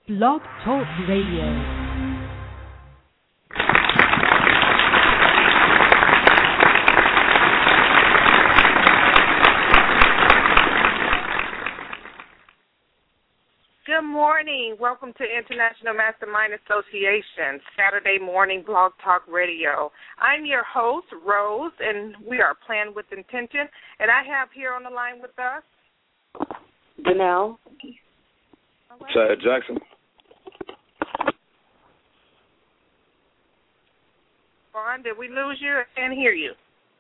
Blog Talk Radio. Good morning. Welcome to International Mastermind Association, Saturday morning Blog Talk Radio. I'm your host, Rose, and we are playing with intention. And I have here on the line with us Janelle. Chad Jackson. Vaughn, did we lose you? I can't hear you.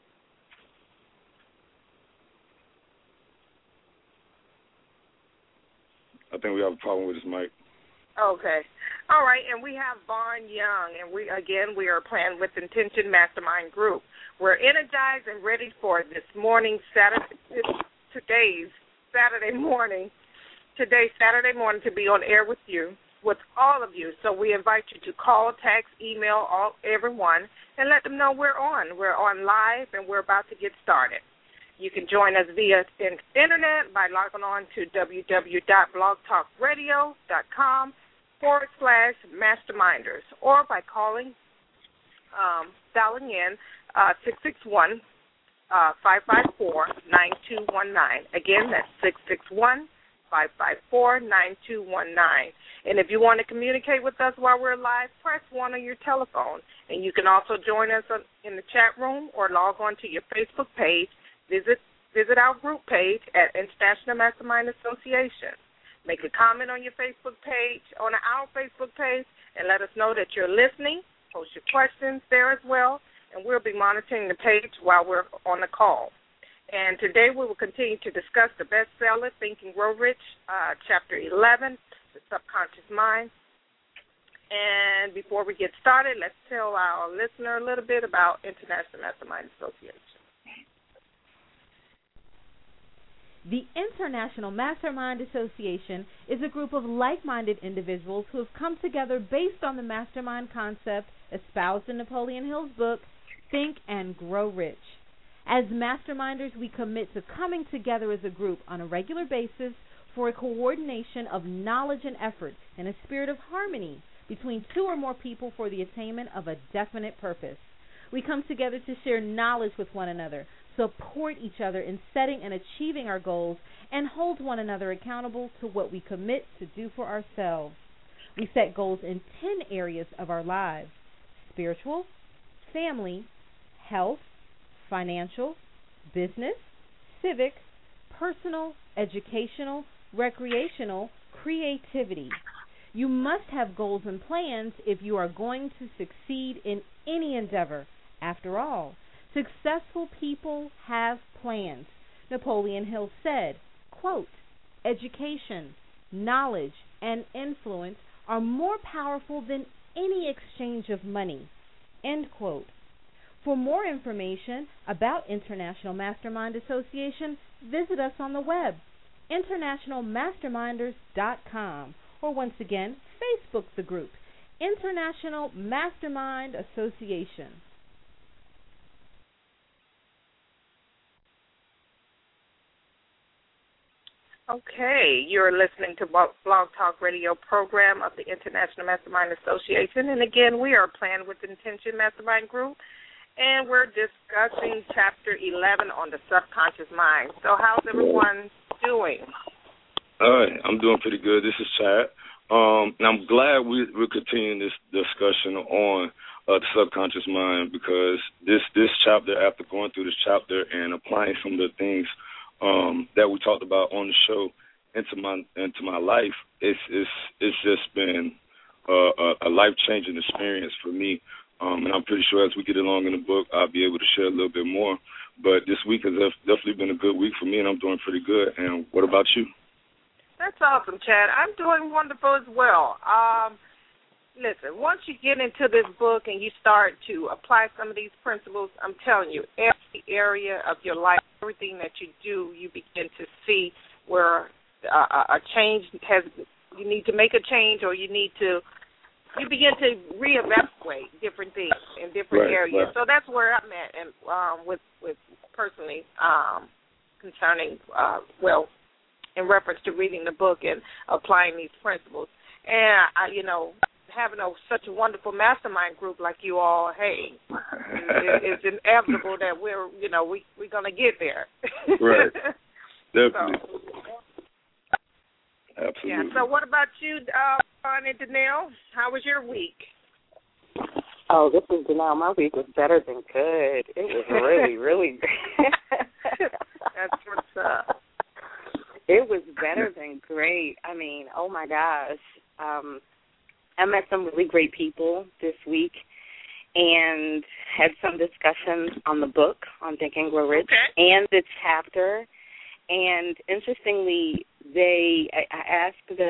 I think we have a problem with his mic. Okay. All right, and we have Vaughn Young, and we are playing with Intention Mastermind Group. We're energized and ready for today's Saturday morning to be on air with you, with all of you. So we invite you to call, text, email everyone, and let them know we're on. We're on live, and we're about to get started. You can join us via internet by logging on to www.blogtalkradio.com/masterminders or by dialing in 661-554-9219. Again, that's 661-554-9219. And if you want to communicate with us while we're live, press 1 on your telephone. And you can also join us in the chat room or log on to your Facebook page. Visit our group page at International Mastermind Association. Make a comment on your Facebook page, on our Facebook page, and let us know that you're listening. Post your questions there as well, and we'll be monitoring the page while we're on the call. And today we will continue to discuss the bestseller, Think and Grow Rich, Chapter 11, The Subconscious Mind. And before we get started, let's tell our listener a little bit about International Mastermind Association. The International Mastermind Association is a group of like-minded individuals who have come together based on the mastermind concept espoused in Napoleon Hill's book, Think and Grow Rich. As masterminders, we commit to coming together as a group on a regular basis for a coordination of knowledge and effort in a spirit of harmony between two or more people for the attainment of a definite purpose. We come together to share knowledge with one another, support each other in setting and achieving our goals, and hold one another accountable to what we commit to do for ourselves. We set goals in 10 areas of our lives: spiritual, family, health, financial, business, civic, personal, educational, recreational, creativity. You must have goals and plans if you are going to succeed in any endeavor. After all, successful people have plans. Napoleon Hill said, quote, "Education, knowledge, and influence are more powerful than any exchange of money," end quote. For more information about International Mastermind Association, visit us on the web, internationalmasterminders.com, or once again, Facebook the group, International Mastermind Association. Okay, you're listening to Blog Talk Radio program of the International Mastermind Association. And again, we are playing with Intention Mastermind Group, and we're discussing Chapter 11 on the subconscious mind. So how's everyone doing? All right, I'm doing pretty good. This is Chad. And I'm glad we're continuing this discussion on the subconscious mind, because this chapter, after going through this chapter and applying some of the things that we talked about on the show into my life, it's just been a life-changing experience for me. And I'm pretty sure as we get along in the book, I'll be able to share a little bit more. But this week has definitely been a good week for me, and I'm doing pretty good. And what about you? That's awesome, Chad. I'm doing wonderful as well. Listen, once you get into this book and you start to apply some of these principles, I'm telling you, every area of your life, everything that you do, you begin to see where a change you need to make a change, or you begin to reevaluate different things in different areas. Right. So that's where I'm at, and with personally concerning, in reference to reading the book and applying these principles. And having such a wonderful mastermind group like you all, hey, it's inevitable that we're gonna get there. Right. Definitely. Absolutely. Yeah. So what about you, Ron and Danelle? How was your week? Oh, this is Danelle. My week was better than good. It was really, really good. That's what's up. It was better than great. I mean, oh, my gosh. I met some really great people this week and had some discussions on the book, on Think and Grow Rich, and the chapter. And interestingly, I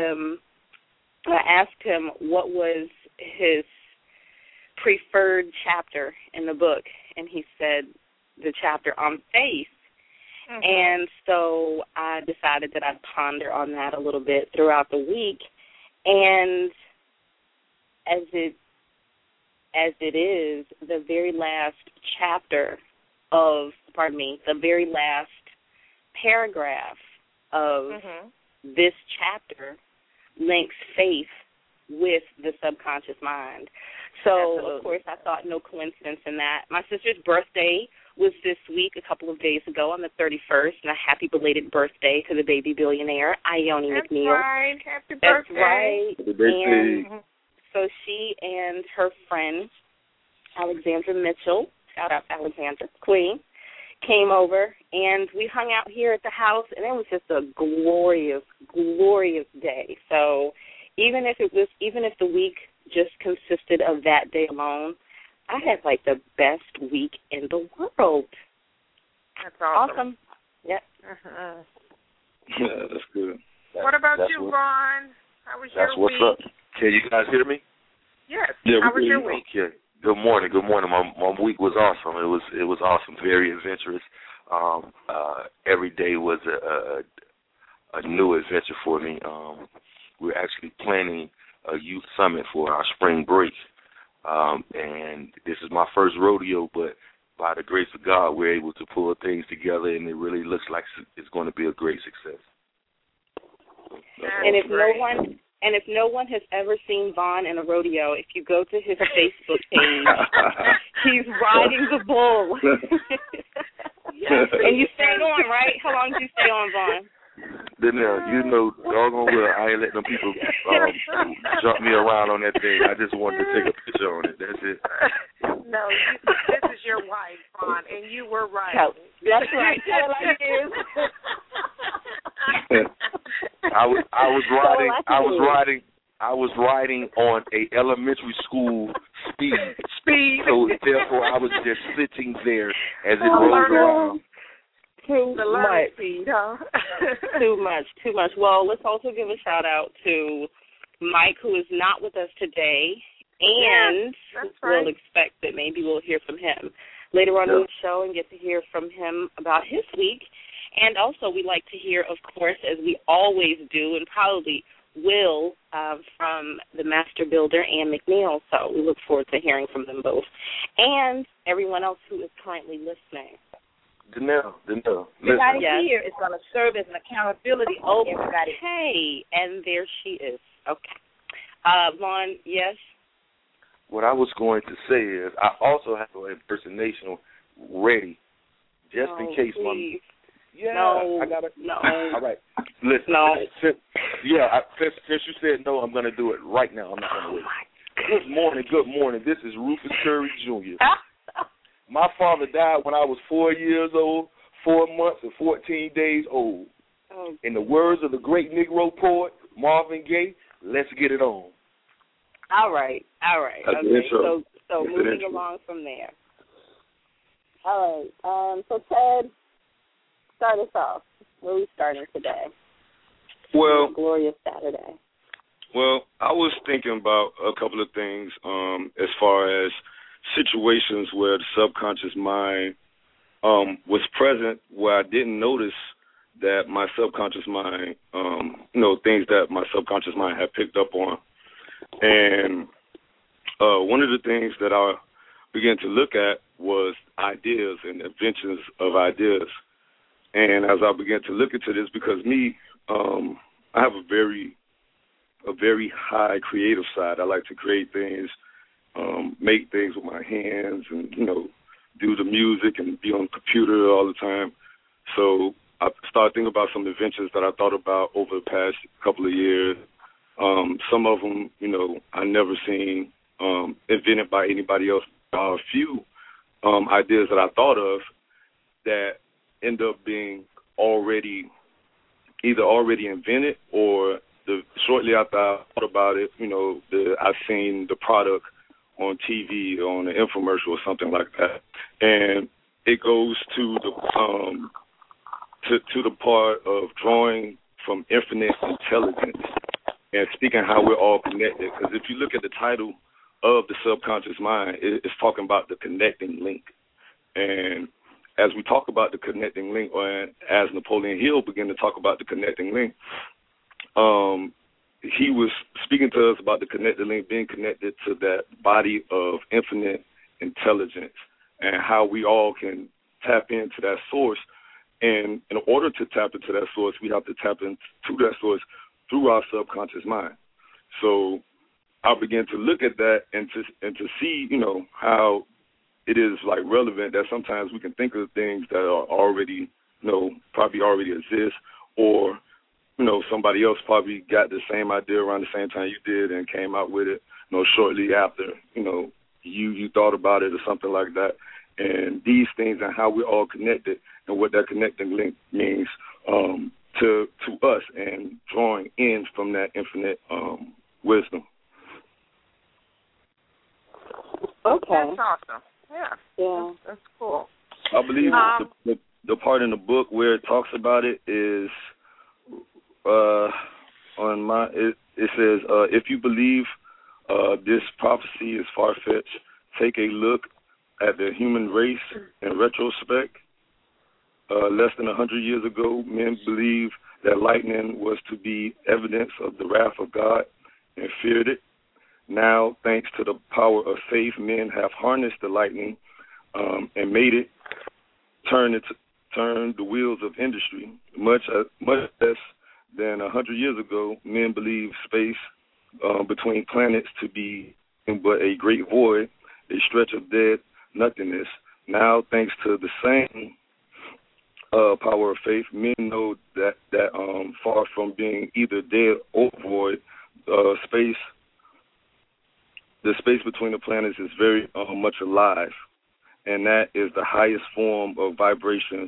asked him what was his preferred chapter in the book, and he said the chapter on faith. Mm-hmm. And so I decided that I'd ponder on that a little bit throughout the week. And as it is, the very last the very last paragraph of this chapter links faith with the subconscious mind. So, absolutely. Of course, I thought no coincidence in that. My sister's birthday was this week, a couple of days ago, on the 31st, and a happy belated birthday to the baby billionaire, Ione McNeil. That's right. Happy birthday. That's right. Happy birthday. And so she and her friend, Alexandra Mitchell, shout out to Alexandra, Queen, came over, and we hung out here at the house, and it was just a glorious, glorious day. So even if the week just consisted of that day alone, I had like the best week in the world. That's awesome. Yep. Yeah, that's good. What about you, Ron? How was your week? That's what's up. Can you guys hear me? Yes. Yeah, how was your week? Okay. Good morning. My week was awesome. It was awesome. Very adventurous. Every day was a new adventure for me. We're actually planning a youth summit for our spring break, and this is my first rodeo. But by the grace of God, we're able to pull things together, and it really looks like it's going to be a great success. And if no one has ever seen Vaughn in a rodeo, if you go to his Facebook page, he's riding the bull. And you stay on, right? How long did you stay on, Vaughn? Danelle, doggone well, I ain't letting them people jump me around on that thing. I just wanted to take a picture on it. That's it. No, this is your wife, Vaughn, and you were right. That's right. Tell it like it is. I was riding on a elementary school speed. So therefore I was just sitting there as it rolled around. Too much. Speed, huh? Too much. Well, let's also give a shout out to Mike, who is not with us today, and we'll expect that maybe we'll hear from him later on in the show and get to hear from him about his week. And also we'd like to hear, of course, as we always do and probably will, from the Master Builder, Ann McNeil. So we look forward to hearing from them both. And everyone else who is currently listening. Danelle. Everybody here is going to serve as an accountability on everybody. Okay, and there she is. Okay. Vaughn, yes? What I was going to say is I also have an impersonation ready just in case please. I got it. No. All right. Listen. No. Since you said no, I'm going to do it right now. I'm not going to wait. Good morning. This is Rufus Curry Jr. My father died when I was 4 years old, 4 months, and 14 days old. In the words of the great Negro poet, Marvin Gaye, let's get it on. All right. Okay. So moving along from there. All right. So Ted, start us off. Where are we starting today? Well, glorious Saturday. Well, I was thinking about a couple of things as far as situations where the subconscious mind was present where I didn't notice that my subconscious mind, things that my subconscious mind had picked up on. And one of the things that I began to look at was ideas and inventions of ideas. And as I began to look into this, because I have a very a very high creative side. I like to create things, make things with my hands, and do the music and be on the computer all the time. So I started thinking about some adventures that I thought about over the past couple of years. Some of them, I never seen invented by anybody else. A few ideas that I thought of that end up being either already invented or shortly after I thought about it, I seen the product on TV, on an infomercial or something like that, and it goes to the part of drawing from infinite intelligence and speaking how we're all connected. Because if you look at the title of the subconscious mind, it's talking about the connecting link. And as we talk about the connecting link, or as Napoleon Hill began to talk about the connecting link, he was speaking to us about the connected link being connected to that body of infinite intelligence and how we all can tap into that source. And in order to tap into that source, we have to tap into that source through our subconscious mind. So I began to look at that and to see, how it is like relevant that sometimes we can think of things that are already, probably already exist, or somebody else probably got the same idea around the same time you did and came out with it, shortly after, you thought about it or something like that. And these things and how we're all connected and what that connecting link means to us and drawing in from that infinite wisdom. Okay. That's awesome. Yeah. That's cool. I believe the part in the book where it talks about it is it says, if you believe this prophecy is far-fetched, take a look at the human race in retrospect. Less than 100 years ago, men believed that lightning was to be evidence of the wrath of God and feared it. Now, thanks to the power of faith, men have harnessed the lightning and made it turn the wheels of industry. Much less than 100 years ago, men believed space between planets to be but a great void, a stretch of dead nothingness. Now, thanks to the same power of faith, men know that far from being either dead or void, the space between the planets is very much alive, and that is the highest form of vibrations,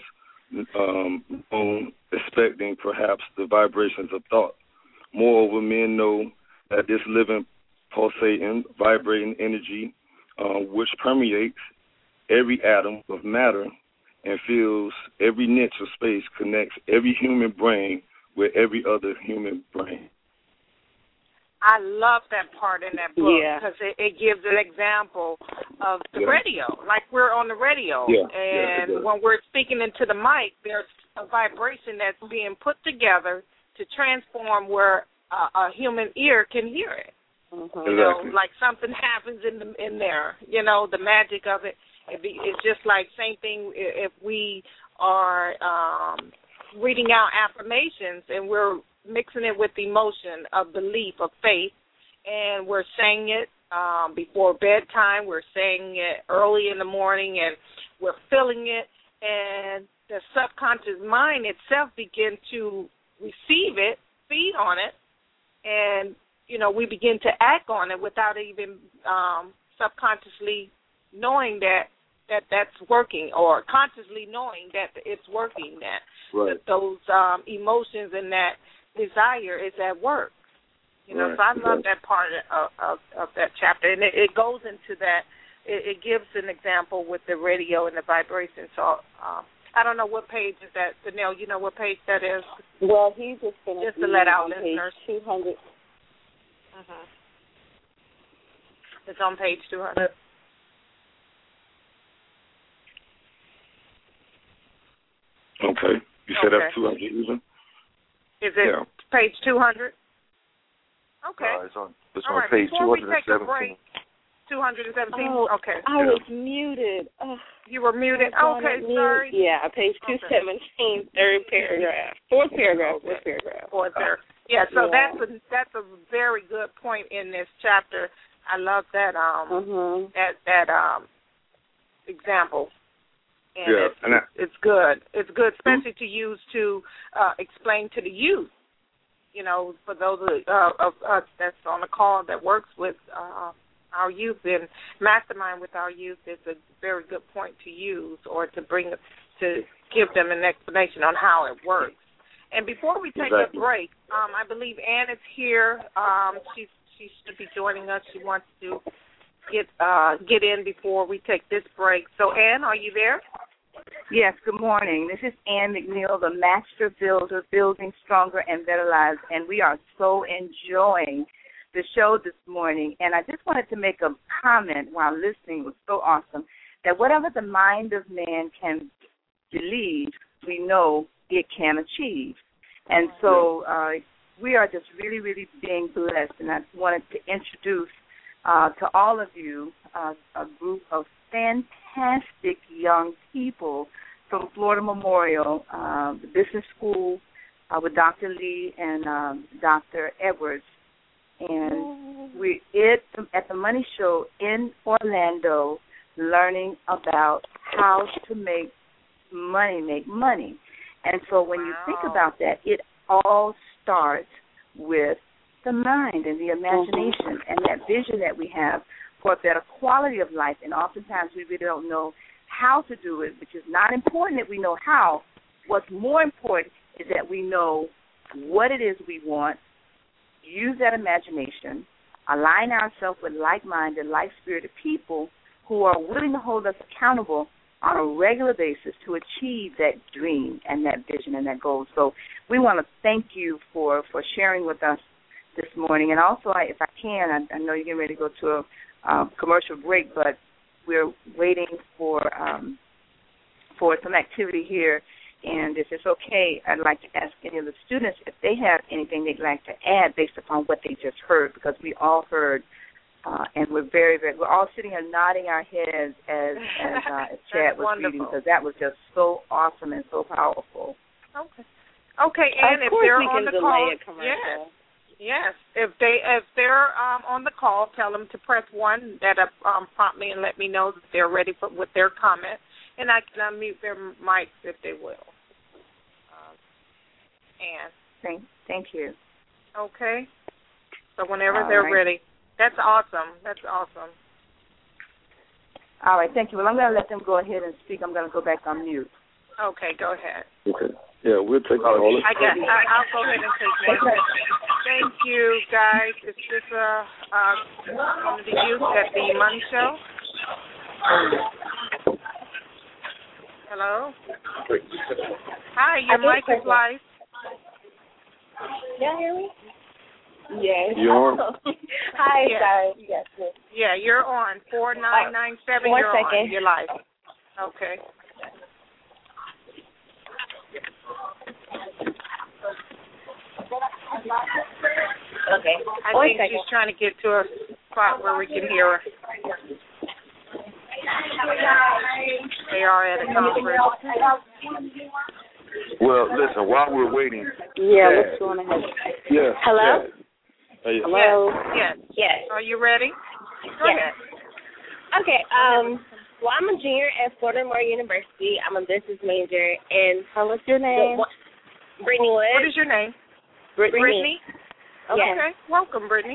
expecting perhaps the vibrations of thought. Moreover, men know that this living, pulsating, vibrating energy, which permeates every atom of matter and fills every niche of space, connects every human brain with every other human brain. I love that part in that book because it gives an example of the radio, like we're on the radio. And when we're speaking into the mic, there's a vibration that's being put together to transform where a human ear can hear it. Exactly. Like something happens in there, the magic of it. It's just like same thing if we are reading out affirmations and we're mixing it with emotion of belief, of faith, and we're saying it before bedtime, we're saying it early in the morning, and we're feeling it, and the subconscious mind itself begins to receive it, feed on it, and, we begin to act on it without even subconsciously knowing that's working, or consciously knowing that it's working, that those emotions and that desire is at work. So I love that part of that chapter, and it goes into that. It gives an example with the radio and the vibration. So I don't know what page is that. Danelle, you know what page that is? Well, he's just finished. Just to let our listeners. Page 200. It's on page 200. Okay. You said that's 200 even? Is it page 200? Okay. It's on page 217. 217? Oh, okay. I was muted. Oh, you were muted? Okay, sorry. Yeah, page 217, third paragraph. Fourth paragraph. Fourth paragraph. Yeah, so that's a very good point in this chapter. I love that that example. And it's good. It's good, especially to use to explain to the youth. You know, for those of us that's on the call that works with our youth and mastermind with our youth, it's a very good point to use or to give them an explanation on how it works. And before we take a break, I believe Ann is here. She should be joining us. She wants to get in before we take this break. So, Ann, are you there? Yes, good morning. This is Ann McNeil, the Master Builder, Building Stronger and Better Lives, and we are so enjoying the show this morning. And I just wanted to make a comment while listening. It was so awesome that whatever the mind of man can believe, we know it can achieve. And so we are just really, really being blessed. And I wanted to introduce to all of you a group of fantastic young people from Florida Memorial, the business school with Dr. Lee and Dr. Edwards. And we're at the Money Show in Orlando learning about how to make money. And so when you think about that, it all starts with the mind and the imagination and that vision that we have for a better quality of life. And oftentimes we really don't know how to do it, which is not important that we know how. What's more important is that we know what it is we want, use that imagination, align ourselves with like-minded, like-spirited people who are willing to hold us accountable on a regular basis to achieve that dream and that vision and that goal. So we want to thank you for sharing with us this morning. And also, if I can, I know you're getting ready to go to a commercial break, but we're waiting for some activity here. And if it's okay, I'd like to ask any of the students if they have anything they'd like to add based upon what they just heard, because we all heard, and we're we're all sitting here nodding our heads as Chad was reading, because that was just so awesome and so powerful. Okay, and if they're on the call, yes, if they're on the call, tell them to press 1. That prompt me and let me know that they're ready with their comment, and I can unmute their mics if they will. And thank you. Okay. So whenever they're ready. That's awesome. All right, thank you. Well, I'm going to let them go ahead and speak. I'm going to go back on mute. Okay, go ahead. Okay. Yeah, we'll take all. I'll go ahead and take one. Thank you, guys. It's just one of the youth at the Money Show. Hello? Hi, your mic is live. Y'all hear me? Yes. You're on? Hi, sorry. Yes. Yeah, you're on. 4997, One you're second. on. You're live. Okay. Okay. I think she's trying to get to a spot where we can hear her. They are at a conference. Well, listen, while we're waiting. Yeah, let's go on ahead. Yeah. Hello? Yeah. Hello? Yes. Are you ready? Go ahead. Okay, well, I'm a junior at Florida Memorial University. I'm a business major. And what's your name? Brittany Wood. What is your name? Brittany. Okay. Yes. Welcome, Brittany.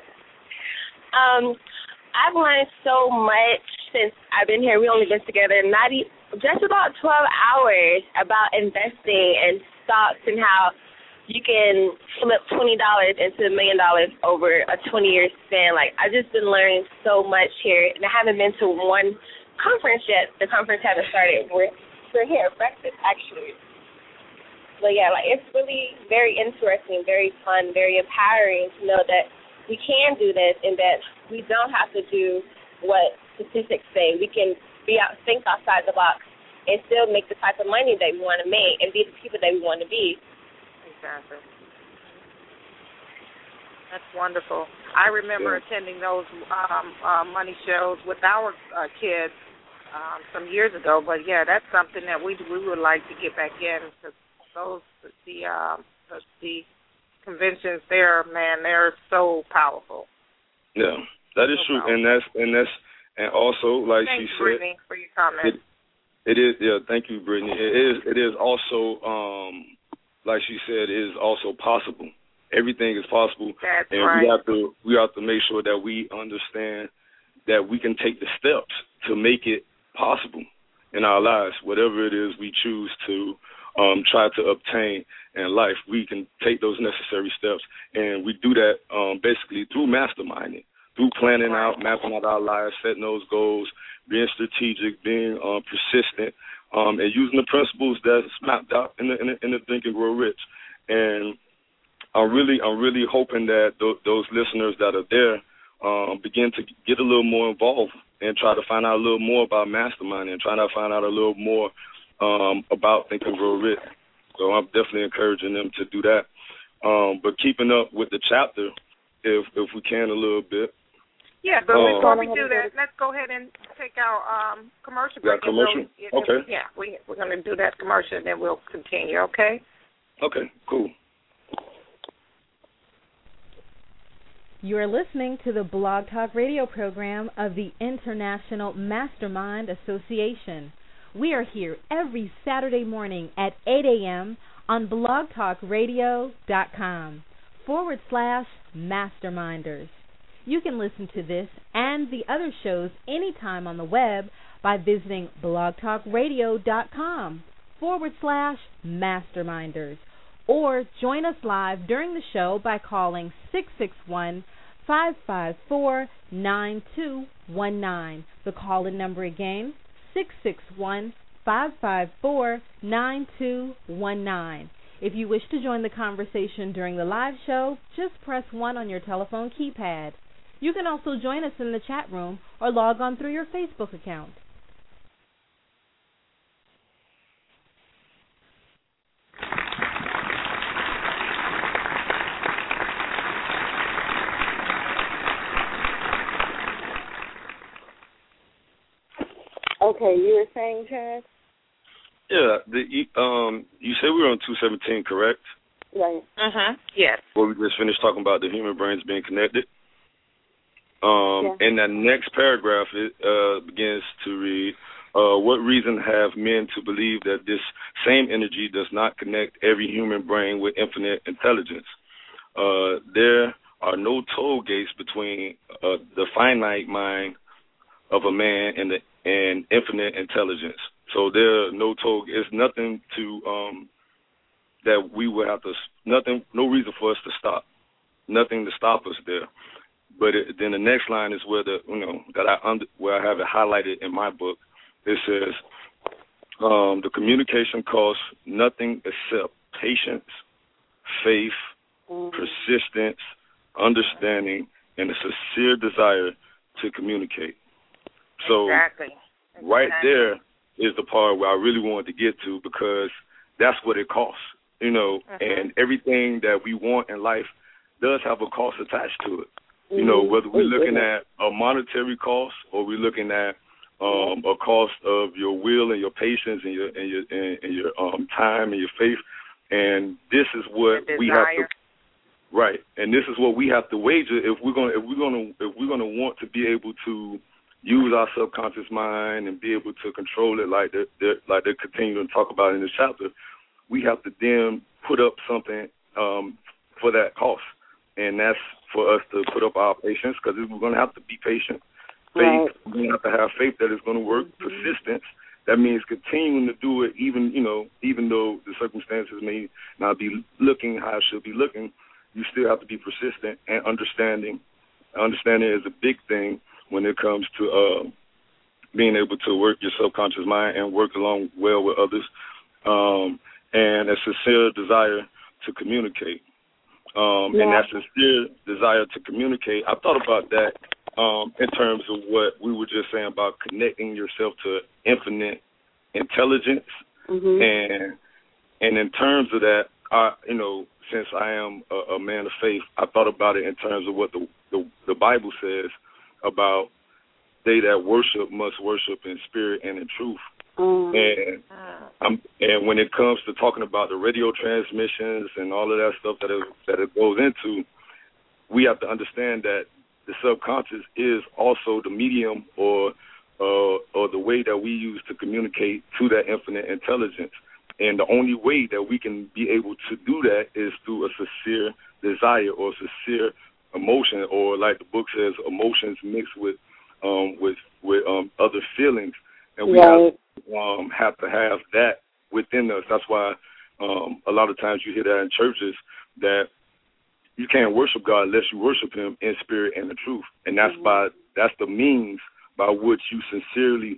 I've learned so much since I've been here. We've only been together just about 12 hours about investing and stocks and how you can flip $20 into $1 million over a 20-year span. Like, I've just been learning so much here, and I haven't been to one conference yet. The conference hasn't started. We're here at breakfast, actually. But, yeah, like, it's really very interesting, very fun, very empowering to know that we can do this and that we don't have to do what statistics say. We can think outside the box and still make the type of money that we want to make and be the people that we want to be. Exactly. That's wonderful. I remember attending those money shows with our kids some years ago. But yeah, that's something that we would like to get back in, because the conventions, they're so powerful. Yeah, that is true, and also, like Thank she you, said, Brittany, for your comment. It is, yeah. Thank you, Brittany. It is also, like she said, it is also possible. Everything is possible, That's and right. we have to make sure that we understand that we can take the steps to make it possible in our lives. Whatever it is we choose to try to obtain in life, we can take those necessary steps, and we do that basically through masterminding, through planning out, mapping out our lives, setting those goals, being strategic, being persistent, and using the principles that's mapped out in the Think and Grow Rich. And I'm really hoping that those listeners that are there begin to get a little more involved and try to find out a little more about masterminding and try to find out a little more about Think and Grow Rich. So I'm definitely encouraging them to do that. But keeping up with the chapter, if we can, a little bit. Yeah, but before we do that, let's go ahead and take our commercial break. Commercial? Okay. Yeah, we're going to do that commercial, and then we'll continue, okay? Okay, cool. You are listening to the Blog Talk Radio program of the International Mastermind Association. We are here every Saturday morning at 8 a.m. on blogtalkradio.com/masterminders. You can listen to this and the other shows anytime on the web by visiting blogtalkradio.com/masterminders, or join us live during the show by calling 661-554-9219. The call-in number again, 661-554-9219. If you wish to join the conversation during the live show, just press 1 on your telephone keypad. You can also join us in the chat room or log on through your Facebook account. Okay, you were saying, Chad? Yeah, you said we were on 217, correct? Right. Yes. Well, we just finished talking about the human brains being connected. Yeah. In that next paragraph, it begins to read, what reason have men to believe that this same energy does not connect every human brain with infinite intelligence? There are no toll gates between the finite mind of a man and infinite intelligence. So there are no toll. It's nothing to that we would have to. No reason for us to stop. Nothing to stop us there. But then the next line is where where I have it highlighted in my book. It says the communication costs nothing except patience, faith, persistence, understanding, and a sincere desire to communicate. So right there is the part where I really wanted to get to, because that's what it costs, and everything that we want in life does have a cost attached to it. Whether we're looking at a monetary cost or we're looking at a cost of your will and your patience and your time and your faith, and this is what we have to. Right, and this is what we have to wager if we're gonna want to be able to use our subconscious mind and be able to control it, like they continue to talk about in this chapter. We have to then put up something for that cost, and that's for us to put up our patience, because we're going to have to be patient. Faith, we're going to have to have faith that it's going to work. Persistence, that means continuing to do it, even though the circumstances may not be looking how it should be looking. You still have to be persistent, and understanding. Understanding is a big thing when it comes to being able to work your subconscious mind and work along well with others, and a sincere desire to communicate. And that sincere desire to communicate, I thought about that in terms of what we were just saying about connecting yourself to infinite intelligence. And in terms of that, since I am a man of faith, I thought about it in terms of what the Bible says about they that worship must worship in spirit and in truth. And when it comes to talking about the radio transmissions and all of that stuff that it goes into, we have to understand that the subconscious is also the medium or the way that we use to communicate to that infinite intelligence. And the only way that we can be able to do that is through a sincere desire or sincere emotion, or like the book says, emotions mixed with other feelings. And we have to have that within us. That's why a lot of times you hear that in churches, that you can't worship God unless you worship Him in spirit and the truth. And that's the means by which you sincerely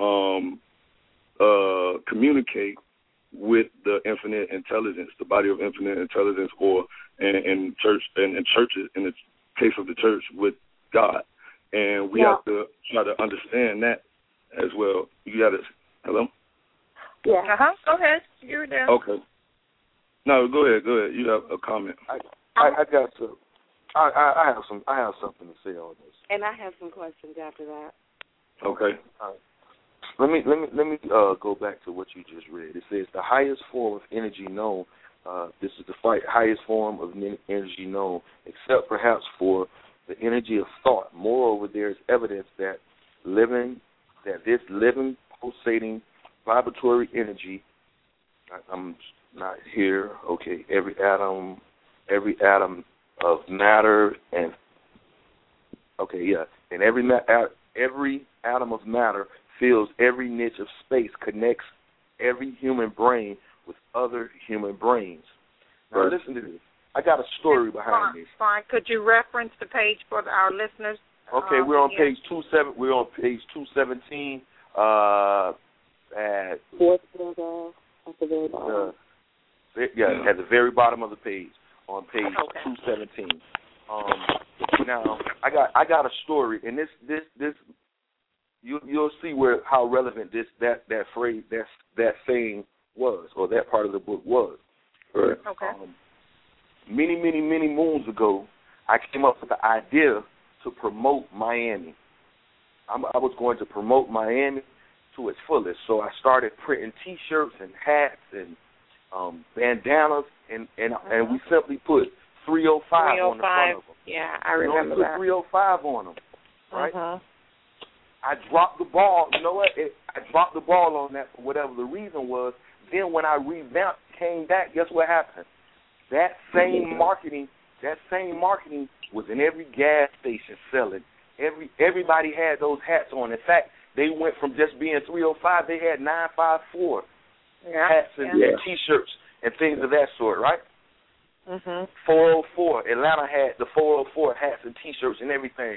communicate with the infinite intelligence, the body of infinite intelligence, or in churches, in the case of the church, with God. And we have to try to understand that as well. You got it. Hello? Yeah. Go ahead. You're there. Okay. No, go ahead. You have a comment. I got some. I have something to say on this. And I have some questions after that. Okay. Let me go back to what you just read. It says the highest form of energy known. This is the highest form of energy known, except perhaps for the energy of thought. Moreover, there is evidence that this living, pulsating, vibratory energy. I'm not here. Okay, every atom of matter and every atom of matter fills every niche of space, connects every human brain with other human brains. Now listen to this. I got a story behind this. Fine. Could you reference the page for our listeners? Okay, we're on page 27. We're on page 217. At fourth paragraph at the very bottom. At the very bottom of the page, on page 217. Now I got a story, and this you'll see how relevant that phrase that saying was, or that part of the book was. Right. Okay. Many moons ago, I came up with the idea to promote Miami. I was going to promote Miami to its fullest, so I started printing T-shirts and hats and bandanas, and we simply put 305 on the front of them. Yeah, I remember that. We put 305 on them, right? I dropped the ball. You know what? I dropped the ball on that for whatever the reason was. Then when I revamped, came back, guess what happened? That same marketing was in every gas station selling. Everybody had those hats on. In fact, they went from just being 305, they had 954 hats and T-shirts and things of that sort, right? 404, Atlanta had the 404 hats and T-shirts and everything.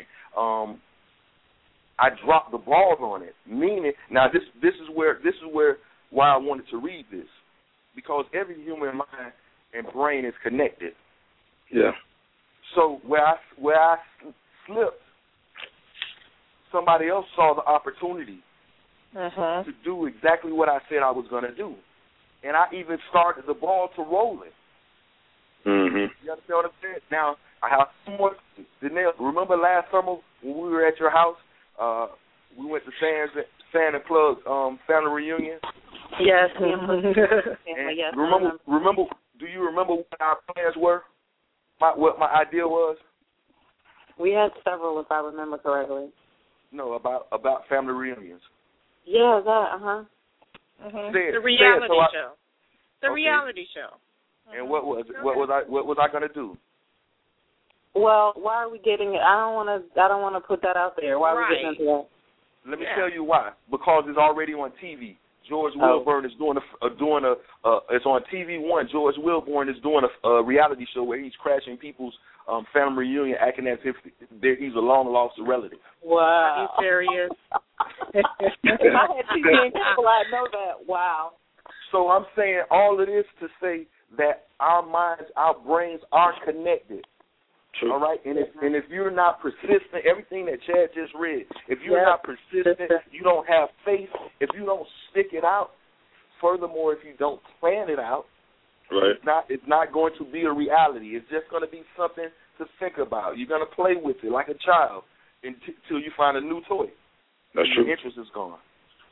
I dropped the ball on it. Meaning, now this is why I wanted to read this, because every human mind and brain is connected. Yeah. So where I slipped, somebody else saw the opportunity to do exactly what I said I was going to do, and I even started the ball to rolling. You understand what I'm saying? Now I have two more. Remember last summer when we were at your house? We went to Sand and Plug family reunion. Yes. Remember? Do you remember what our plans were? What my idea was? We had several, if I remember correctly. No, about family reunions. Yeah, that. The reality show. The reality show. And what was I going to do? Well, why are we getting it? I don't want to put that out there. Why are we getting into that? Let me tell you why. Because it's already on TV. George Wilburn is doing it's on TV One. George Wilburn is doing a reality show where he's crashing people's family reunion, acting as if he's a long lost relative. Wow. Are you serious? If I had TV people, I'd know that. Wow. So I'm saying all of this to say that our minds, our brains are connected. True. All right, and if you're not persistent, everything that Chad just read, if you're not persistent, you don't have faith, if you don't stick it out, furthermore, if you don't plan it out, right, it's not going to be a reality. It's just going to be something to think about. You're going to play with it like a child until you find a new toy. That's true. Your interest is gone.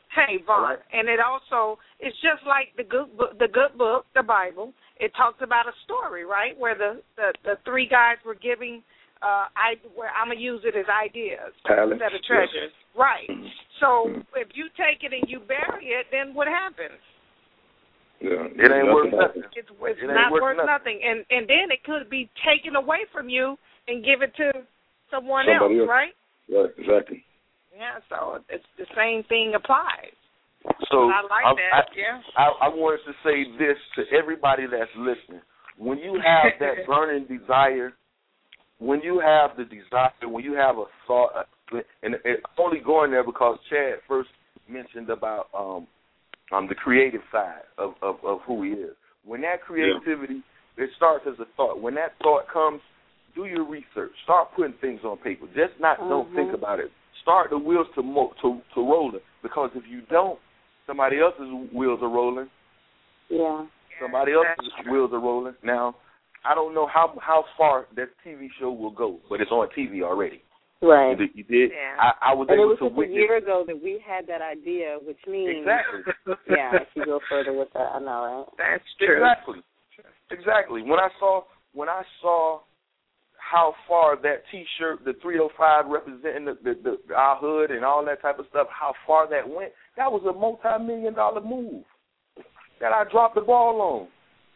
Hey, Vaughn, and it also, it's just like the good book, the Bible. It talks about a story, right, where the three guys were giving, where I'm going to use it as ideas instead of treasures. Yes. Right. So if you take it and you bury it, then what happens? Yeah, it ain't worth nothing. It's not worth nothing. And then it could be taken away from you and given to somebody else, right? Right, exactly. Yeah, so it's the same thing applies. So I like that. I wanted to say this to everybody that's listening. When you have that burning desire, when you have the desire, when you have a thought, and I'm only going there because Chad first mentioned about the creative side of who he is. When that creativity, it starts as a thought. When that thought comes, do your research. Start putting things on paper. Just don't think about it. Start the wheels to rolling, because if you don't, somebody else's wheels are rolling. Yeah. Somebody else's wheels are rolling. Now, I don't know how far that TV show will go, but it's on TV already. Right. You did. Yeah. I was able to witness. It was a year ago that we had that idea, which means exactly. If you go further with that, I know, right? That's true. Exactly. When I saw how far that T-shirt, the 305 representing our hood and all that type of stuff, how far that went, that was a multi-million-dollar move that I dropped the ball on.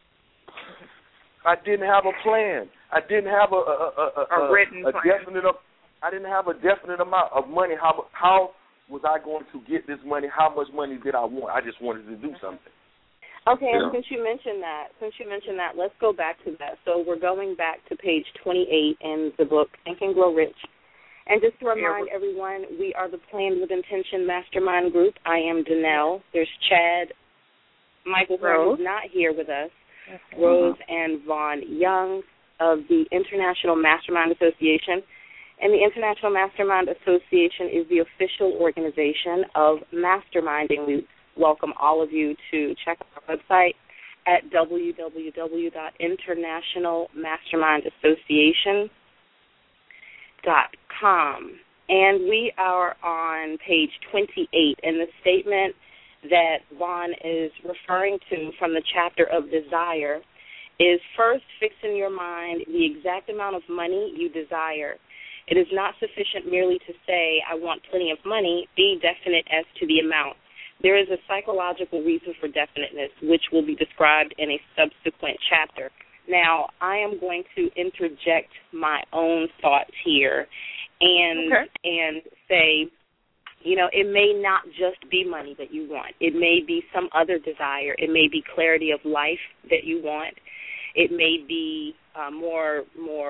I didn't have a plan. I didn't have a written plan. I didn't have a definite amount of money. How was I going to get this money? How much money did I want? I just wanted to do something. Okay, and since you mentioned that, let's go back to that. So we're going back to page 28 in the book, Think and Grow Rich. And just to remind everyone, we are the Planned with Intention Mastermind Group. I am Danelle. There's Chad, Michael Rose, who's not here with us, Rose and Vaughn Young of the International Mastermind Association. And the International Mastermind Association is the official organization of masterminding. We welcome all of you to check out our website at www.internationalmastermindassociation.com. And we are on page 28, and the statement that Vaughn is referring to from the chapter of desire is first fix in your mind the exact amount of money you desire. It is not sufficient merely to say, I want plenty of money. Be definite as to the amount. There is a psychological reason for definiteness, which will be described in a subsequent chapter. Now, I am going to interject my own thoughts here and say, it may not just be money that you want. It may be some other desire. It may be clarity of life that you want. It may be more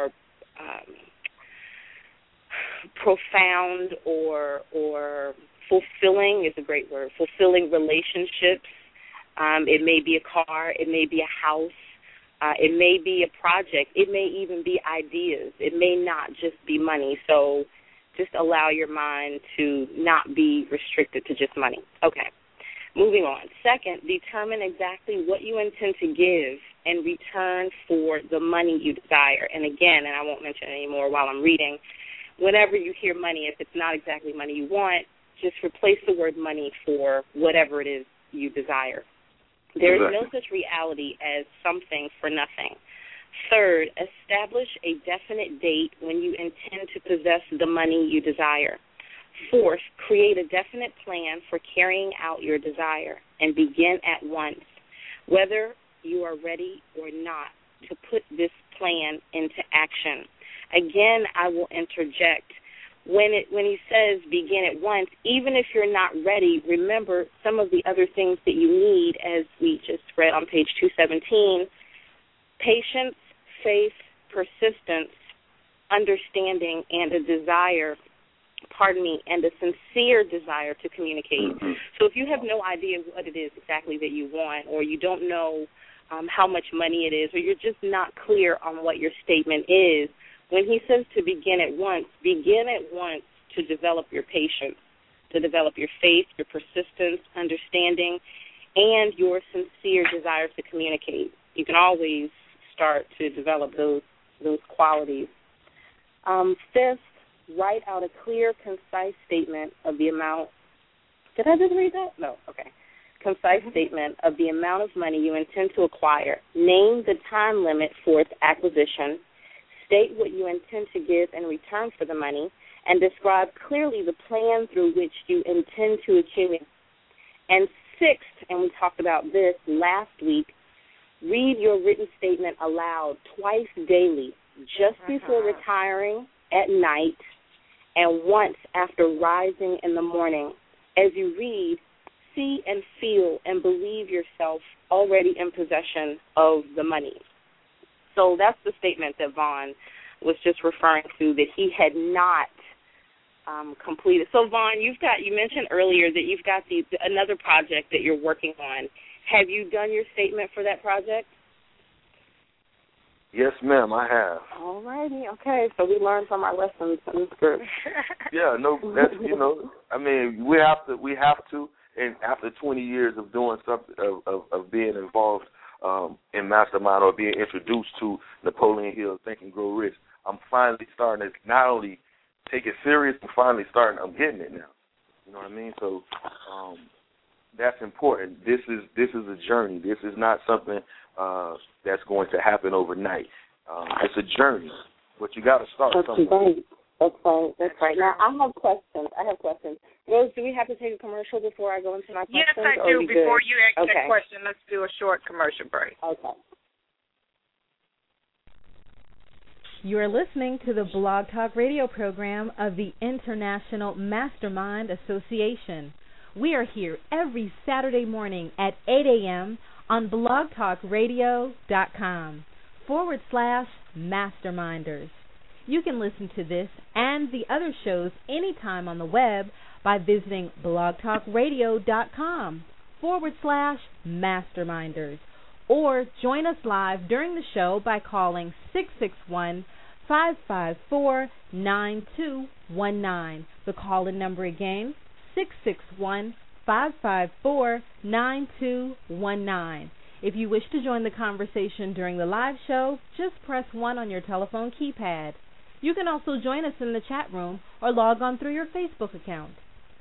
profound or fulfilling is a great word. Fulfilling relationships. It may be a car. It may be a house. It may be a project. It may even be ideas. It may not just be money. So just allow your mind to not be restricted to just money. Okay. Moving on. Second, determine exactly what you intend to give in return for the money you desire. And again, and I won't mention it anymore while I'm reading, whenever you hear money, if it's not exactly money you want, just replace the word money for whatever it is you desire. There is no such reality as something for nothing. Third, establish a definite date when you intend to possess the money you desire. Fourth, create a definite plan for carrying out your desire and begin at once, whether you are ready or not, to put this plan into action. Again, I will interject. When he says begin at once, even if you're not ready, remember some of the other things that you need, as we just read on page 217, patience, faith, persistence, understanding, and a desire, and a sincere desire to communicate. So if you have no idea what it is exactly that you want, or you don't know how much money it is, or you're just not clear on what your statement is, when he says to begin at once to develop your patience, to develop your faith, your persistence, understanding, and your sincere desire to communicate. You can always start to develop those qualities. Fifth, write out a clear, concise statement of the amount Did I just read that? No. Okay. Concise statement of the amount of money you intend to acquire. Name the time limit for its acquisition. State what you intend to give in return for the money, and describe clearly the plan through which you intend to achieve it. And sixth, and we talked about this last week, read your written statement aloud twice daily, just before retiring at night and once after rising in the morning. As you read, see and feel and believe yourself already in possession of the money. So that's the statement that Vaughn was just referring to, that he had not completed. So Vaughn, you mentioned earlier that you've got another project that you're working on. Have you done your statement for that project? Yes, ma'am, I have. All righty, okay. So we learned from our lessons in this group. Yeah, no, that's, I mean, we have to, and after 20 years of doing something, of being involved in Mastermind, or being introduced to Napoleon Hill Think and Grow Rich, I'm finally starting to not only take it serious, but I'm getting it now. You know what I mean? So that's important. This is a journey. This is not something that's going to happen overnight. It's a journey, but you got to start somewhere. That's right. Now, I have questions. Rose, do we have to take a commercial before I go into my questions? Yes, I do. Before you ask that question, let's do a short commercial break. Okay. You are listening to the Blog Talk Radio program of the International Mastermind Association. We are here every Saturday morning at 8 a.m. on blogtalkradio.com/masterminders. You can listen to this and the other shows anytime on the web by visiting blogtalkradio.com/masterminders, or join us live during the show by calling 661-554-9219. The call-in number again, 661-554-9219. If you wish to join the conversation during the live show, just press 1 on your telephone keypad. You can also join us in the chat room or log on through your Facebook account.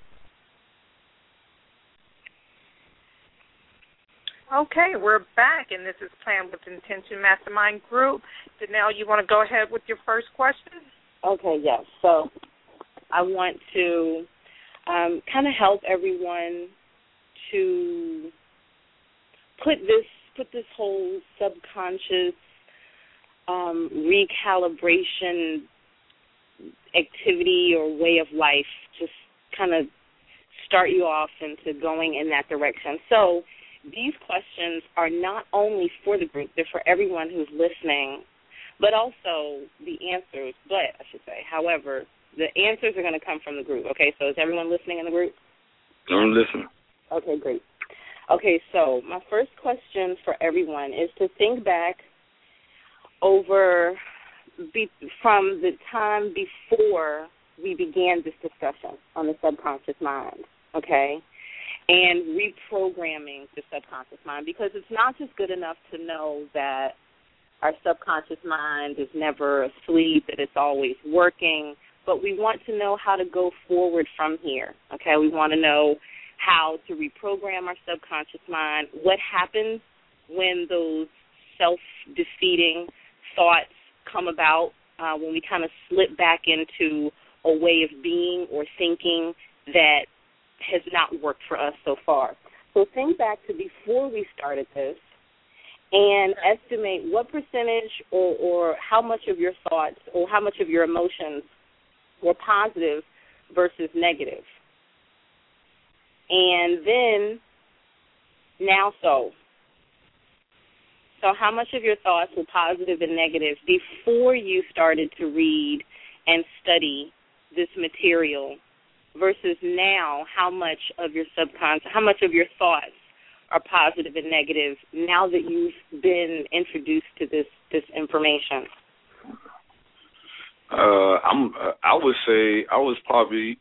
Okay, we're back, and this is Plan with Intention Mastermind Group. Janelle, you want to go ahead with your first question? Okay, yes. So I want to kind of help everyone to put this whole subconscious recalibration activity or way of life, just kind of start you off into going in that direction. So these questions are not only for the group, they're for everyone who's listening, but also the answers, however, the answers are going to come from the group. Okay, so is everyone listening in the group? I'm listening. Okay, great. Okay, so my first question for everyone is to think back from the time before we began this discussion on the subconscious mind, okay, and reprogramming the subconscious mind, because it's not just good enough to know that our subconscious mind is never asleep, that it's always working, but we want to know how to go forward from here, okay? We want to know how to reprogram our subconscious mind, what happens when those self-defeating thoughts come about, when we kind of slip back into a way of being or thinking that has not worked for us so far. So think back to before we started this and estimate what percentage or how much of your thoughts or how much of your emotions were positive versus negative. And then, so how much of your thoughts were positive and negative before you started to read and study this material versus now, how much of your subconscious, how much of your thoughts are positive and negative now that you've been introduced to this information? I would say I was probably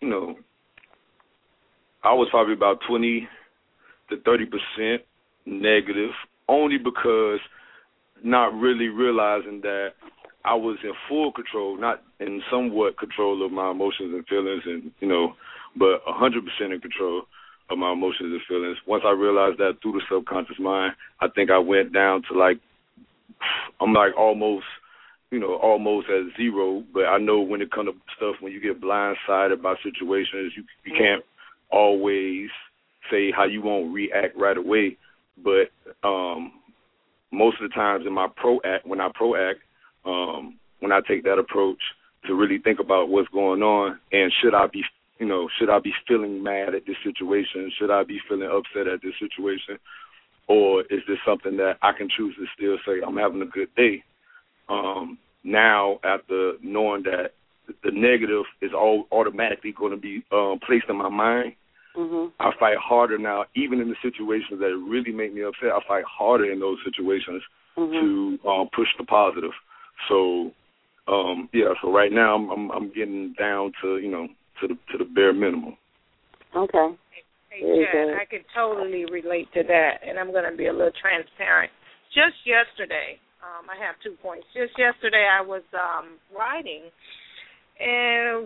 about 20 to 30% negative, only because not really realizing that I was in full control, not in somewhat control of my emotions and feelings, and but 100% in control. of my emotions and feelings. Once I realized that through the subconscious mind, I think I went down to I'm almost at zero. But I know when it comes to stuff, when you get blindsided by situations, you can't always say how you won't react right away. But most of the times in my when I take that approach to really think about what's going on, and should I be feeling mad at this situation? Should I be feeling upset at this situation? Or is this something that I can choose to still say I'm having a good day? Now, after knowing that the negative is all automatically going to be placed in my mind, I fight harder now, even in the situations that really make me upset. I fight harder in those situations to push the positive. So, so right now I'm getting down to the bare minimum. Okay. Hey, Chad, I could totally relate to that, and I'm going to be a little transparent. Just yesterday, I have 2 points. Just yesterday I was riding, and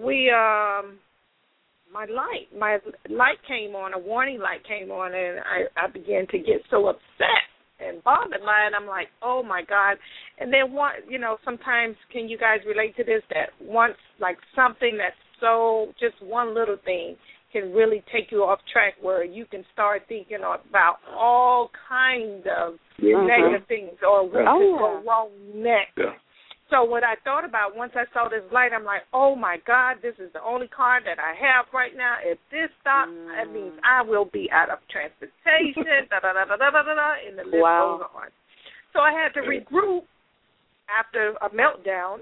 my light came on, a warning light came on, and I began to get so upset and bothered by it. I'm like, oh, my God. And then, sometimes, can you guys relate to this, that once, something that's just one little thing can really take you off track where you can start thinking about all kinds of negative things or what could go wrong next. Yeah. So what I thought about once I saw this light, I'm like, oh, my God, this is the only car that I have right now. If this stops, that means I will be out of transportation, and the list goes on. So I had to regroup after a meltdown,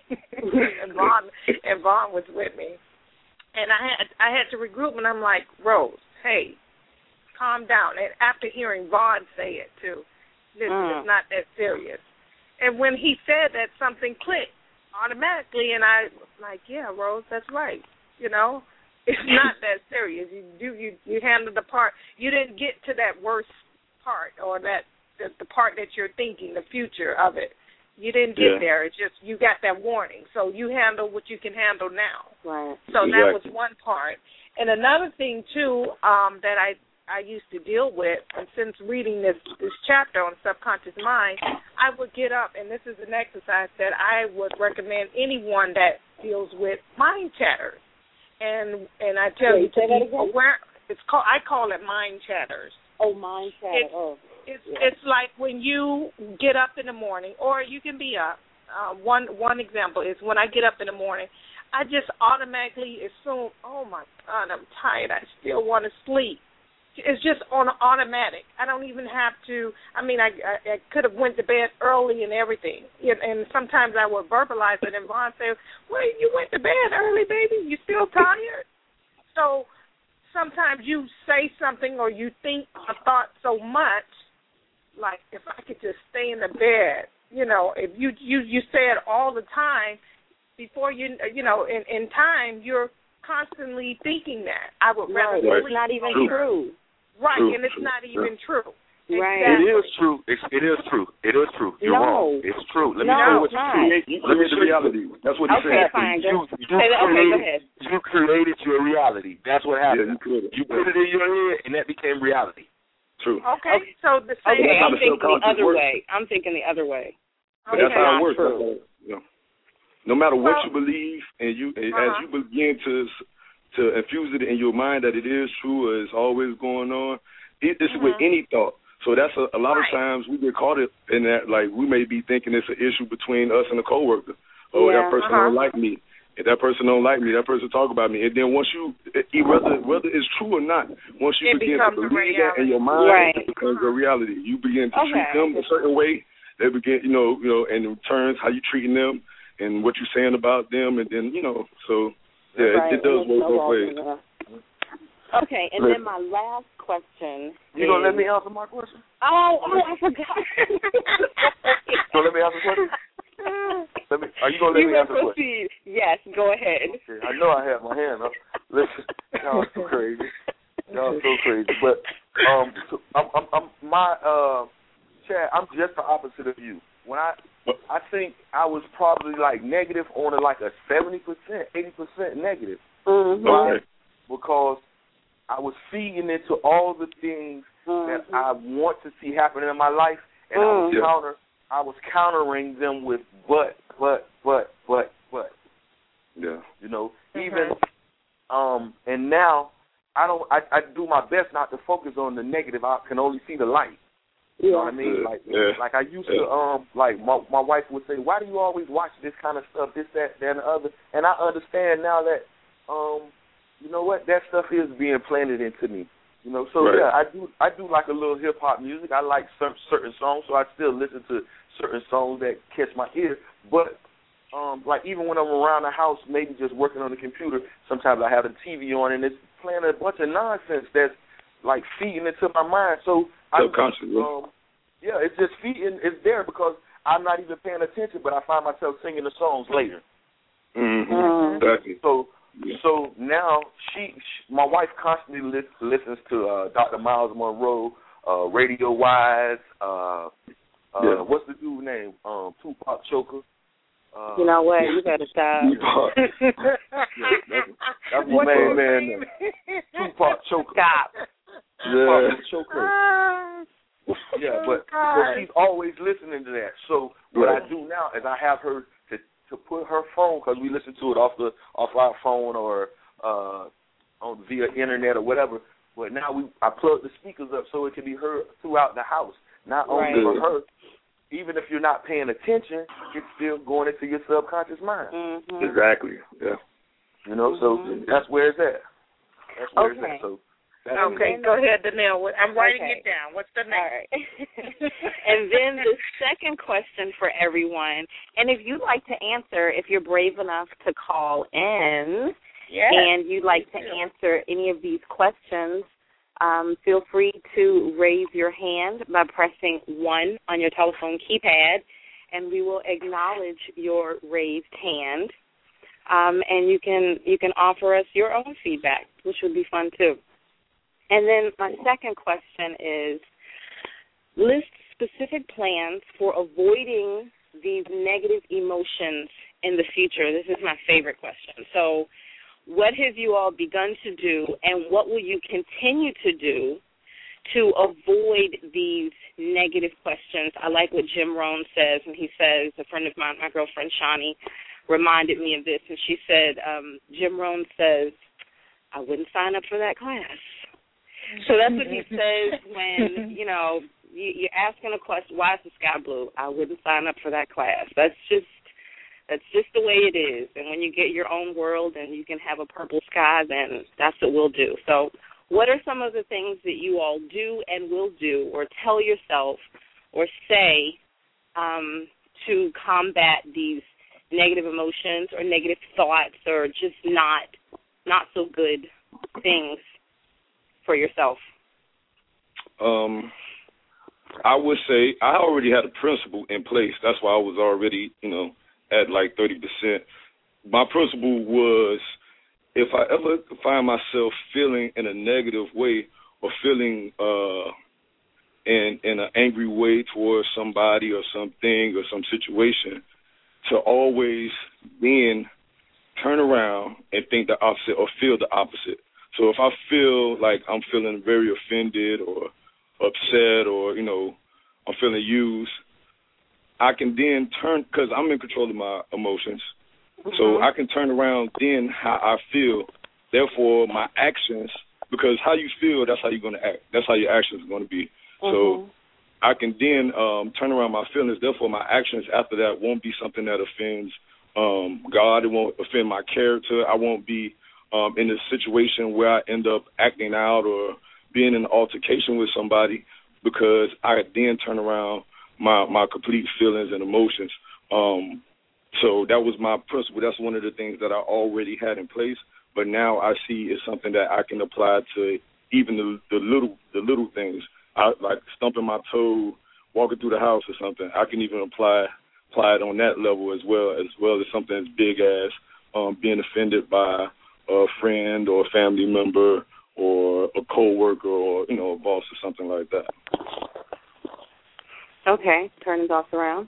and Vaughn was with me. And I had to regroup, and I'm like, Rose, hey, calm down. And after hearing Vaughn say it, too, this is not that serious. And when he said that, something clicked automatically, and I was like, yeah, Rose, that's right. It's not that serious. You handled the part. You didn't get to that worst part or the part that you're thinking, the future of it. You didn't get there. It's just you got that warning. So you handle what you can handle now. Right. So that was one part. And another thing, too, that I used to deal with, and since reading this chapter on subconscious mind, I would get up, and this is an exercise that I would recommend anyone that deals with mind chatters. And I tell you to be aware. I call it mind chatters. Oh, mind chatter. It's like when you get up in the morning, or you can be up. One example is when I get up in the morning, I just automatically assume, oh, my God, I'm tired. I still want to sleep. It's just on automatic. I don't even have to. I mean, I could have went to bed early and everything. And sometimes I would verbalize it, and Vaughn said, well, you went to bed early, baby. You still tired? So sometimes you say something or you think a thought so much, like if I could just stay in the bed, if you say it all the time, before in time, you're constantly thinking that. I would rather it's not even true. Right, and it's not even true. Right. It Exactly. is true. It is true. You're wrong. It's true. Let me tell you what you create. Look at the reality. That's what he said. Fine. Go ahead. You created your reality. That's what happened. You put it in your head, and that became reality. True. Okay. So the same. Okay, I'm thinking the other way. But that's how it works. No matter what you believe, and as you begin to infuse it in your mind that it is true or it's always going on, this is with any thought. So that's a lot of times we get caught in that, like we may be thinking it's an issue between us and a coworker. Oh, that person don't like me. If that person don't like me, that person talk about me. And then once whether it's true or not, once you begin to believe that in your mind, it becomes a reality. You begin to treat them a certain way. They begin, and in turns how you treating them and what you're saying about them, and then so it does work both ways. Okay, and then my last question. You gonna let me answer my question? Oh, I forgot. So let me answer the question. Are you gonna let me answer the question? Yes, go ahead. Okay. I know I have my hand up. Listen, y'all so crazy. But Chad, I'm just the opposite of you. When I think I was probably like negative on a 70%, 80% negative. Mm-hmm. Right? Because I was feeding into all the things that I want to see happening in my life, and I was countering them with but. Yeah. You know, even and now I do my best not to focus on the negative. I can only see the light. You know what I mean? Like I used to like my wife would say, "Why do you always watch this kind of stuff, this, that, and the other?" And I understand now that you know what, that stuff is being planted into me. You know, so I do like a little hip hop music. I like certain songs, so I still listen to certain songs that catch my ear. But like even when I'm around the house, maybe just working on the computer, sometimes I have the TV on and it's playing a bunch of nonsense that's like feeding into my mind. So it's just feeding. It's there because I'm not even paying attention, but I find myself singing the songs later. Exactly. So now my wife constantly listens to Dr. Miles Monroe, Radio Wise. What's the dude's name? Tupac Choker. You know what? You better stop. That's my main man. Tupac Choker. Stop. Tupac Choker. Yeah, but she's always listening to that. So what I do now is I have her to put her phone, because we listen to it off our phone or on via internet or whatever. But now I plug the speakers up so it can be heard throughout the house. Not only for her, even if you're not paying attention, it's still going into your subconscious mind. Exactly. Yeah. You know, so that's where it's at. That's where it's at. So. Okay, go ahead, Danielle. I'm writing it down. What's the next? All right. And then the second question for everyone, and if you'd like to answer, if you're brave enough to call in and you'd like to answer any of these questions, feel free to raise your hand by pressing 1 on your telephone keypad, and we will acknowledge your raised hand. And you can offer us your own feedback, which would be fun too. And then my second question is, list specific plans for avoiding these negative emotions in the future. This is my favorite question. So what have you all begun to do, and what will you continue to do to avoid these negative questions? I like what Jim Rohn says, and he says, a friend of mine, my girlfriend Shawnee, reminded me of this, and she said, Jim Rohn says, I wouldn't sign up for that class. So that's what he says when, you're asking a question, why is the sky blue? I wouldn't sign up for that class. That's just the way it is. And when you get your own world and you can have a purple sky, then that's what we'll do. So what are some of the things that you all do and will do or tell yourself or say to combat these negative emotions or negative thoughts or just not so good things for yourself? I would say I already had a principle in place. That's why I was already, at like 30%. My principle was, if I ever find myself feeling in a negative way or feeling in an angry way towards somebody or something or some situation, to always then turn around and think the opposite or feel the opposite. So if I feel like I'm feeling very offended or upset or, I'm feeling used, I can then turn, because I'm in control of my emotions, so I can turn around then how I feel. Therefore, my actions, because how you feel, that's how you're going to act. That's how your actions are going to be. So I can then turn around my feelings. Therefore, my actions after that won't be something that offends God. It won't offend my character. I won't be in a situation where I end up acting out or being in an altercation with somebody, because I then turn around my complete feelings and emotions. So that was my principle. That's one of the things that I already had in place, but now I see it's something that I can apply to even the little things. I like stumping my toe, walking through the house or something. I can even apply it on that level as well as something as big as being offended by a friend or a family member or a coworker or a boss or something like that. Okay, turning thoughts around.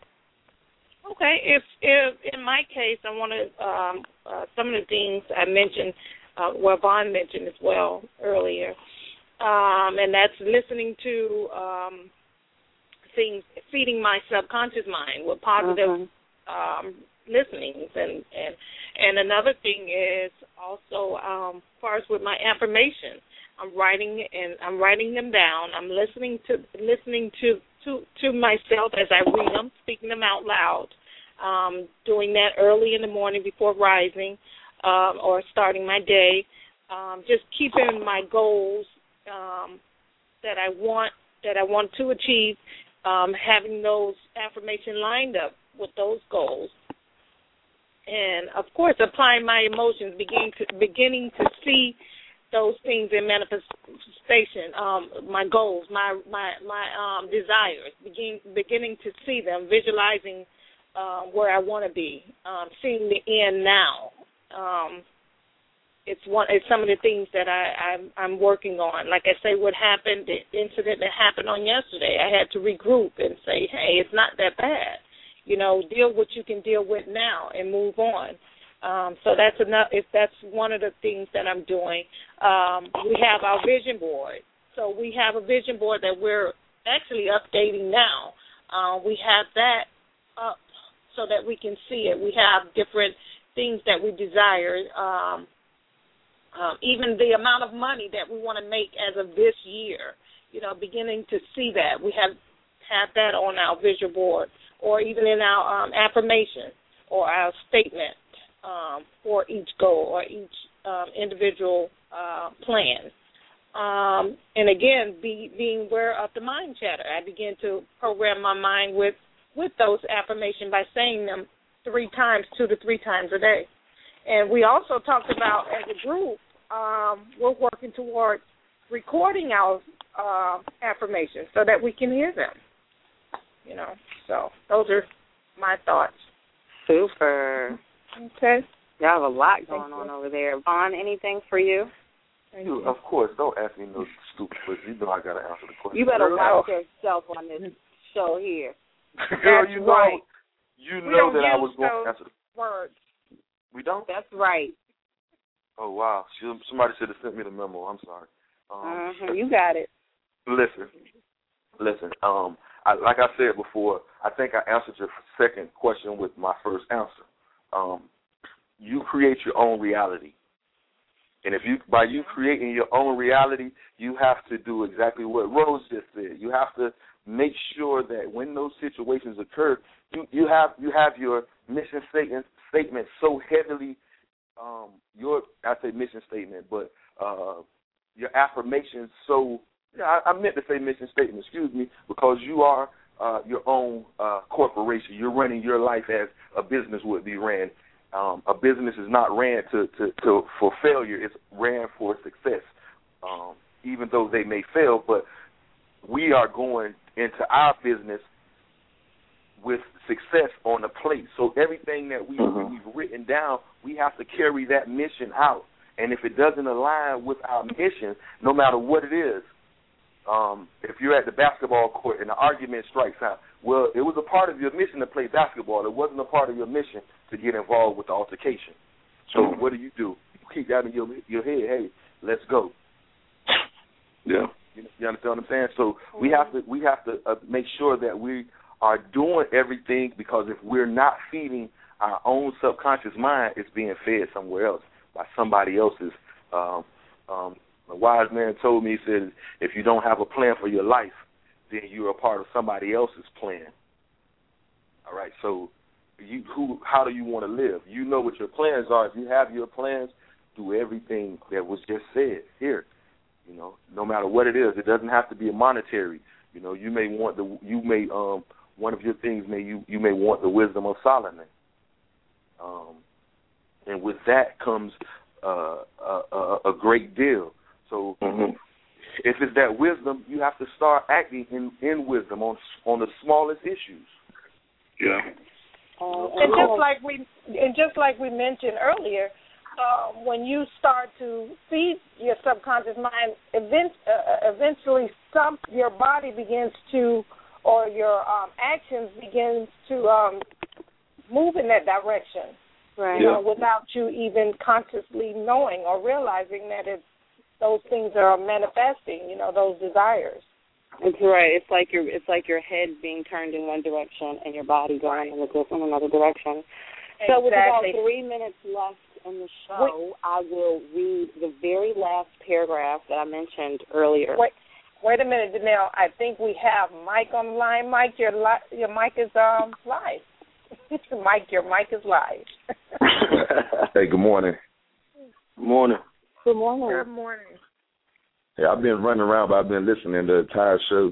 Okay, if in my case, I want to some of the things I mentioned Vaughn mentioned as well earlier. And that's listening to things, feeding my subconscious mind with positive listenings. And another thing is also, as far as with my affirmations, I'm writing them down. I'm listening to myself as I read them, speaking them out loud. Doing that early in the morning before rising or starting my day. Just keeping my goals that I want to achieve, having those affirmations lined up with those goals. And, of course, applying my emotions, beginning to see those things in manifestation, my goals, my desires, beginning to see them, visualizing where I want to be, seeing the end now. It's some of the things that I'm working on. Like I say, what happened, the incident that happened on yesterday, I had to regroup and say, hey, it's not that bad. Deal what you can deal with now and move on. So that's enough. That's one of the things that I'm doing. We have our vision board. So we have a vision board that we're actually updating now. We have that up so that we can see it. We have different things that we desire, even the amount of money that we want to make as of this year, beginning to see that. We have that on our vision board, or even in our affirmation or our statement for each goal or each individual plan. And again, being aware of the mind chatter. I begin to program my mind with those affirmations by saying them 2 to 3 times a day. And we also talked about, as a group, we're working towards recording our affirmations so that we can hear them. So those are my thoughts. Super. Okay. Y'all have a lot going on over there. Vaughn, anything for you? Of course. Don't ask me no stupid questions. I got to answer the question. You better watch yourself on this show here. Girl, That's right. You know that I was going to answer the words. We don't? That's right. Oh, wow. Somebody should have sent me the memo. I'm sorry. You got it. Listen. Like I said before, I think I answered your second question with my first answer. You create your own reality. And by you creating your own reality, you have to do exactly what Rose just said. You have to make sure that when those situations occur, you have your mission statement so heavily, I say mission statement, but your affirmations so, I meant to say mission statement, excuse me, because you are your own corporation. You're running your life as a business would be ran. A business is not ran for failure. It's ran for success, even though they may fail. But we are going into our business with success on the plate. So everything that we've written down, we have to carry that mission out. And if it doesn't align with our mission, no matter what it is, if you're at the basketball court and the argument strikes out, well, it was a part of your mission to play basketball. It wasn't a part of your mission to get involved with the altercation. So what do? You keep that in your head. Hey, let's go. Yeah. You understand what I'm saying? So we have to make sure that we are doing everything, because if we're not feeding our own subconscious mind, it's being fed somewhere else by somebody else's. A wise man told me, he said, if you don't have a plan for your life, then you're a part of somebody else's plan. All right, so how do you want to live? You know what your plans are. If you have your plans, do everything that was just said here. No matter what it is, it doesn't have to be a monetary. You may want one of your things you may want the wisdom of Solomon. And with that comes a great deal. So if it's that wisdom, you have to start acting in wisdom on the smallest issues. Yeah. And just like we mentioned earlier, when you start to feed your subconscious mind, eventually your body begins to, or your actions begins to move in that direction. Right. Without you even consciously knowing or realizing that those things are manifesting, those desires. It's right. It's like your head being turned in one direction and your body going in another direction. Exactly. So with about 3 minutes left in the show, I will read the very last paragraph that I mentioned earlier. Wait a minute, Janelle. I think we have Mike on the line. Mike, your mic is live. Mike, your mic is live. Hey, good morning. Good morning. Good morning. Good morning. Yeah, I've been running around, but I've been listening to the entire show.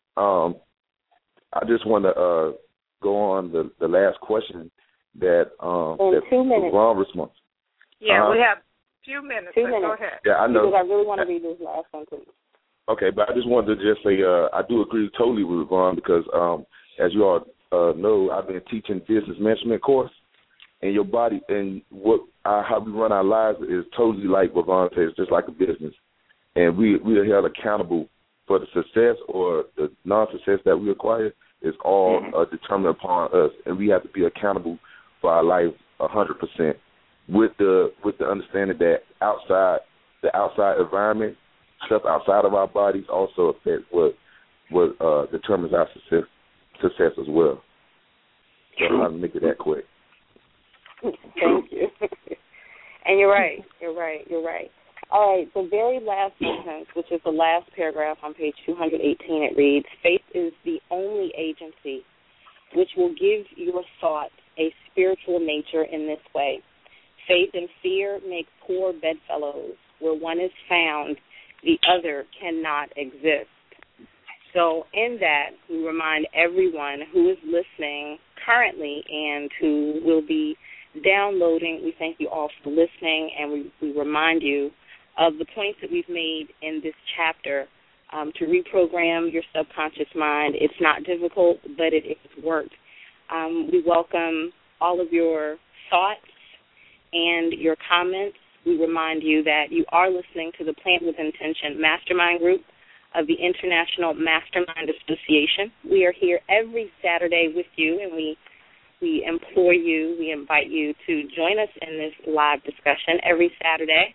I just want to go on the last question that in 2 minutes. Ron response. Yeah, we have a few minutes. 2 minutes. Go ahead. Yeah, I know. Because I really want to read this last one, please. Okay, but I just wanted to just say I do agree totally with Ron because, as you all know, I've been teaching business management course, and your body and how we run our lives is totally like what Ron says, just like a business. And we are held accountable for the success or the non-success that we acquire is all determined upon us, and we have to be accountable for our life 100%. With the understanding that the outside environment, stuff outside of our bodies also affects what determines our success as well. So I'm going to make it that quick. Thank you. And you're right. All right, the very last sentence, which is the last paragraph on page 218, it reads, faith is the only agency which will give your thoughts a spiritual nature in this way. Faith and fear make poor bedfellows. Where one is found, the other cannot exist. So in that, we remind everyone who is listening currently and who will be downloading, we thank you all for listening, and we remind you of the points that we've made in this chapter to reprogram your subconscious mind. It's not difficult, but it is work. We welcome all of your thoughts and your comments. We remind you that you are listening to the Plant with Intention Mastermind Group of the International Mastermind Association. We are here every Saturday with you, and we implore you, we invite you to join us in this live discussion every Saturday.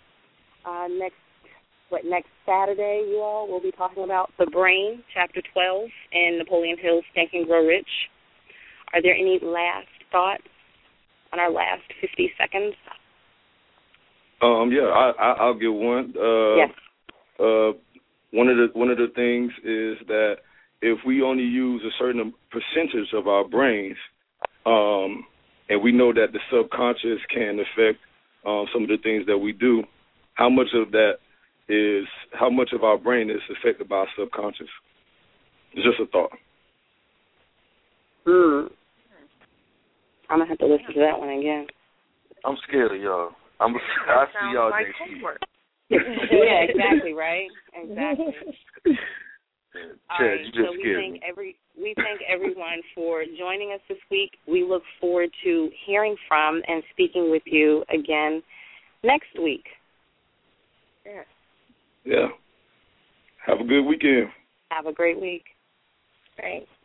Next Saturday, you all, we'll be talking about The Brain, Chapter 12, in Napoleon Hill's Think and Grow Rich. Are there any last thoughts on our last 50 seconds? I'll give one. Yes. One of the things is that if we only use a certain percentage of our brains, and we know that the subconscious can affect some of the things that we do, how much of our brain is affected by our subconscious? It's just a thought. I'm going to have to listen to that one again. I'm scared of y'all. I see y'all like next week. homework. Yeah, exactly, right? Exactly. All right, you just so scared me. we thank everyone for joining us this week. We look forward to hearing from and speaking with you again next week. Yeah. Have a good weekend. Have a great week. Thanks.